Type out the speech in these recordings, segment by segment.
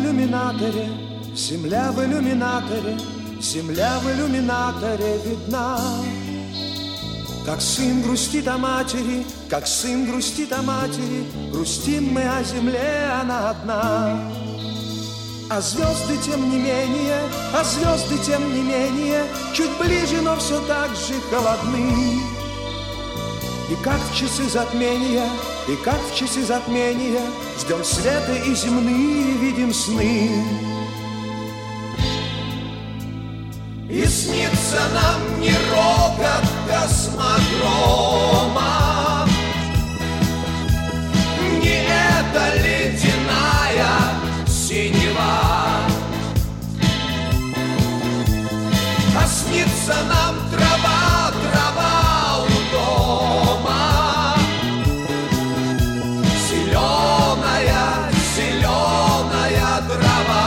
иллюминаторе, земля в иллюминаторе, земля в иллюминаторе видна. Как сын грустит о матери, как сын грустит о матери, грустим мы о земле, она одна. А звезды тем не менее, а звезды тем не менее, чуть ближе, но все так же холодны. И как в часы затмения, и как в часы затмения, ждем света и земные видим сны. И снится нам не рокот космодрома, не эта ледяная синева, а снится нам трава, трава у дома, зеленая, зеленая трава.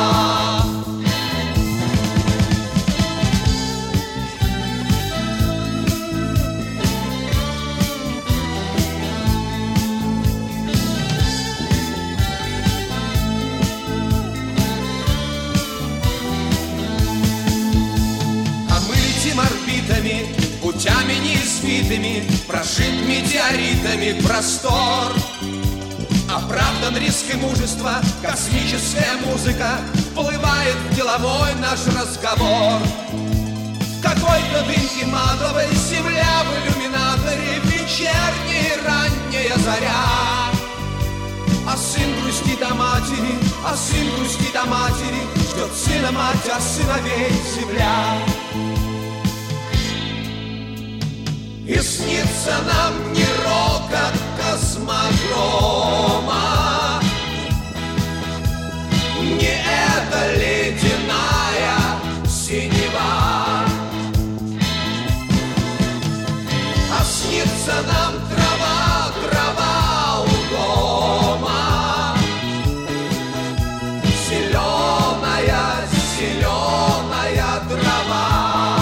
Орбитами, путями неизвитыми, прошит метеоритами простор. Оправдан риск и мужество, космическая музыка вплывает в деловой наш разговор. Какой-то дымки матовой, земля в иллюминаторе, вечерняя ранняя заря. А сын грустит о матери, а сын грустит о матери, ждет сына мать, а сыновей земля. И снится нам не рокот космодрома, не эта ледяная синева, а снится нам трава, трава у дома, зеленая, зеленая трава.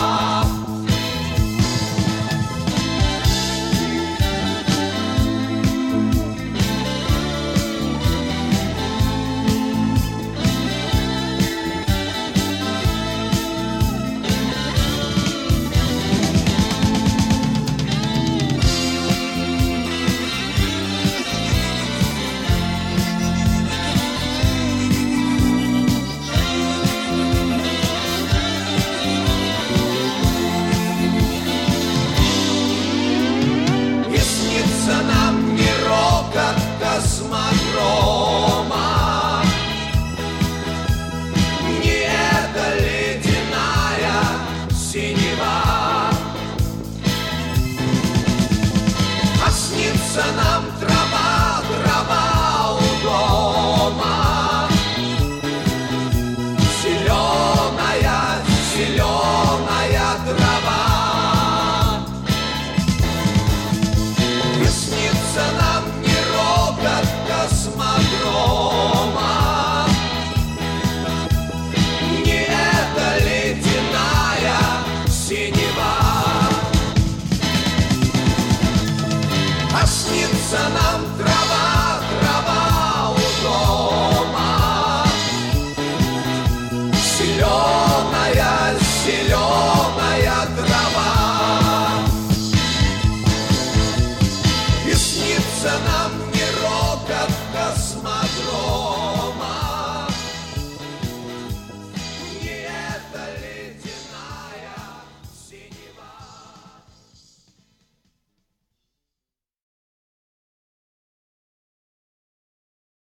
Космодрома, не эта ледяная синева, а снится нам